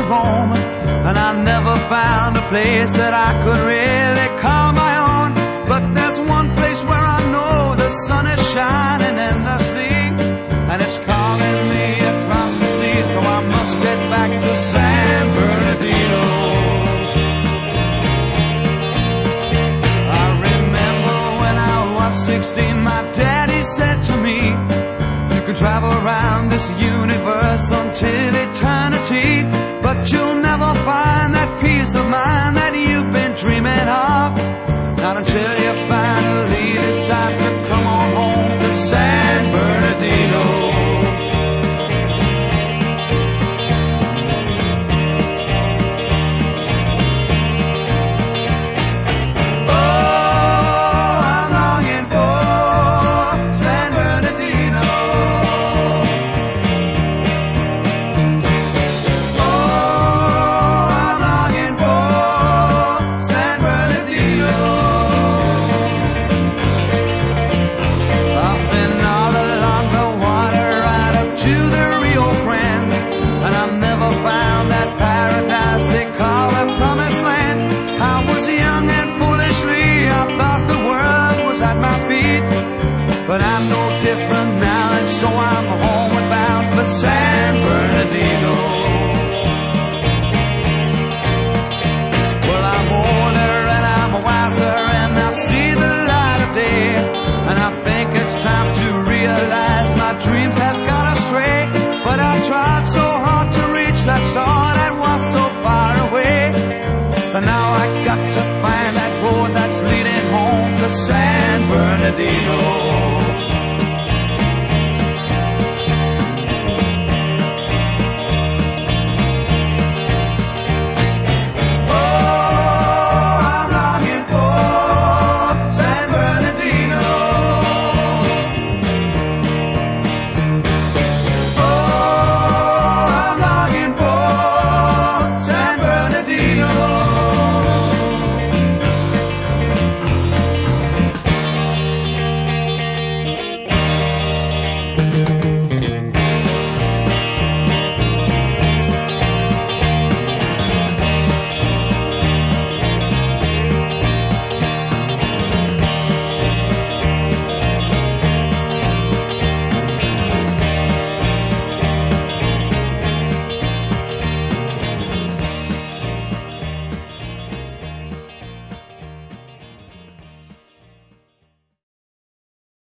home, and I never found a place that I could really call my own. But there's one place where I know the sun is shining endlessly, and it's calling me across the sea, so I must get back to San Bernardino. I remember when I was 16, my daddy said to me, you can travel around this universe until eternity, but you'll never find that peace of mind that you've been dreaming of, not until you finally decide to come on home to San Bernardino. But I'm no different now, and so I'm homeward bound for San Bernardino. Well, I'm older and I'm wiser, and I see the light of day, and I think it's time to realize my dreams have gone astray. But I tried so hard to reach that star that was so far away, so now I got to find that road that's leading home to San Bernardino.